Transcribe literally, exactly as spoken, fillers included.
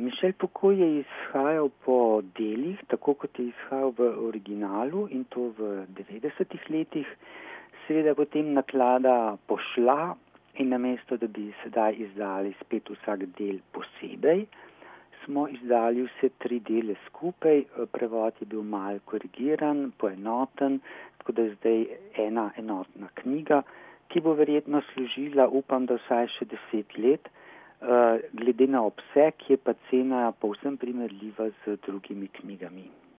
Mišel Foucault je izhajal po delih, tako kot je izhajal v originalu in to v devetdesetih letih. Seveda potem naklada pošla in namesto, da bi sedaj izdali spet vsak del posebej, smo izdali vse tri dele skupaj. Prevod je bil malo korigiran, poenoten, tako da je zdaj ena enotna knjiga, ki bo verjetno služila, upam, da vsaj še deset let. Glede na obseg je pa cena povsem primerljiva z drugimi knjigami.